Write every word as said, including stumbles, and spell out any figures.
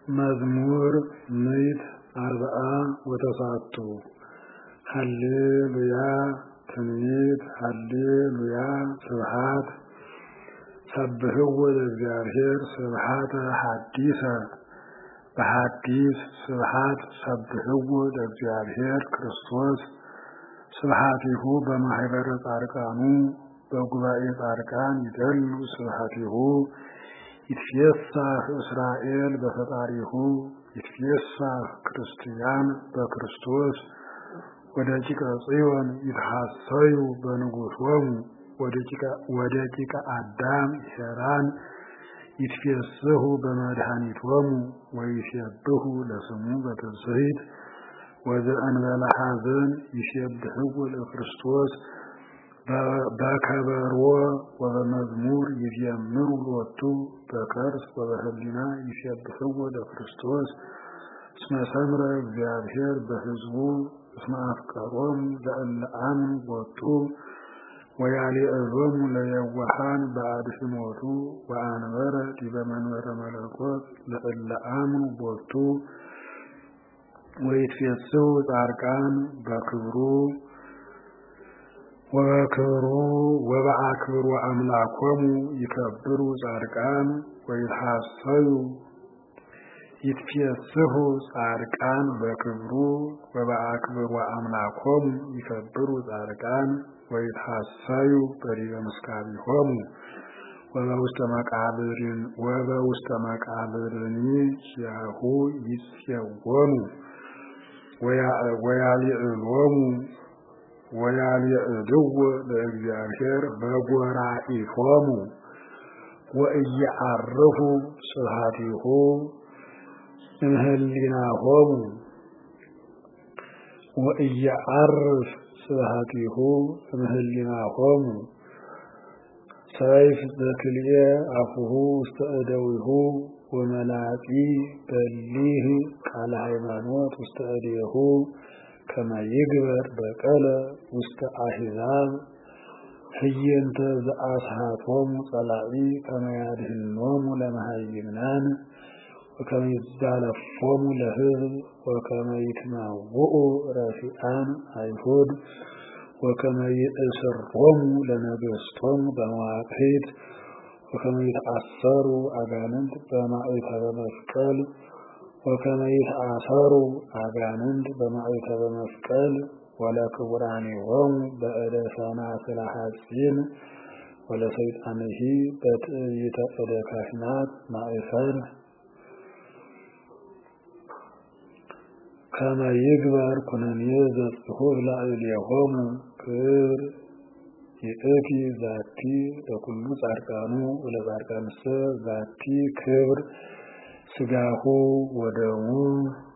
መዝሙር ምዕት አርብዓ ወተሳቱ ሃሌሉያ ትንቢት ሃሌሉያ ስብሐት ሰብሕዎ ለእግዚአብሔር ስብሐተ ሐዲሰ በሐዲስ ስብሐት ሰብሕዎ ለእግዚአብሔር ክርስቶስ ስብሐቲሁ በማኅበረ ጻድቃኑ በጉባኤ ጻድቃን ይደሉ ስብሐቲሁ ይትፌሳህ እስራኤል በፈጣሪሁ ይትፌሳህ ክርስቲያን በክርስቶስ ወደቂቀ ጽዮን ይትሐሰዩ በንጉሶሙ ወደቂቀ አዳም ሄራን ይትፌስሑ በመድኃኒቶሙ ወይሴብሑ ለስሙ በትስብእት ወዘእንበለ ሐዘን ይሴብሕዎ ለክርስቶስ በከበሮ ወበመዝሙር ይዘምሩ ሎቱ በከርስ ወበህሊና ይሴብሕዎ ለክርስቶስ እስመ ሰምረ እግዚአብሔር በሕዝቡ እስመ አፍቀሮሙ ለእለ አምኑ ቦቱ ወያልዕሎሙ ለየዋሃን በአድኅኖቱ ወአንበረ ዲበ መንበረ መለኮት ለእለ አምኑ ቦቱ ወይትፌስሑ ጻድቃን በክብሩ ወበክብሩ ወበአክብሩ አምላኮሙ ይከብሩ ጻድቃን ወይትሐሰዩ ይትፌስሑ ጻድቃን በክብሩ ወበአክብሩ አምላኮሙ ይከብሩ ጻድቃን ወይትሐሰዩ በዲበ ምስካቢሆሙ ወበውስተ መቃብርን ወበውስተ መቃብርኒ ያሁ ይጽየወኑ ወያልዕሎሙ ወያልዕልዎ ለእግዚአብሔር በጎራኢሆሙ ወኢየዐርፉ ስብሐቲሁ እምህሊናሆሙ ወኢየዐርፍ ስብሐቲሁ እምህሊናሆሙ ሰይፍ ዘክልኤ አፉሁ ውስተ እደዊሁ ወመላጺ በሊህ ቃለ ሃይማኖት ውስተ እዴሁ ከመ ይግበር በቀለ ውስተ አሕዛብ ህየንተ ዘአስሐቶሙ ጸላኢ ከመ ያድኅኖሙ ለመሃይምናን ወከመ ይዛለፎሙ ለሕዝብ ወከመ ይትመውኡ ረሲዓን አይሁድ ወከመ ይእስሮሙ ለነገሥቶሙ በመዋቅሒት ወከመ ይትአሰሩ አጋንንት በማዕተበ መስቀል ወከመ ይትአሰሩ አጋንንት በማዕተበ መስቀል ወለክቡራኒሆሙ በእደ ሰናስለ ሐጺን ወለሰይጣንሂ በትዕይተ እደ ካህናት ማእሰር ከመ ይግበር ኩነኔ ዘጽሑፍ ላዕሌሆሙ ክብር ይእቲ ዛቲ ለኩሉ ጻድቃኑ ወለጻድቃንሰ ዛቲ ክብር ሥጋሁ ወደሙ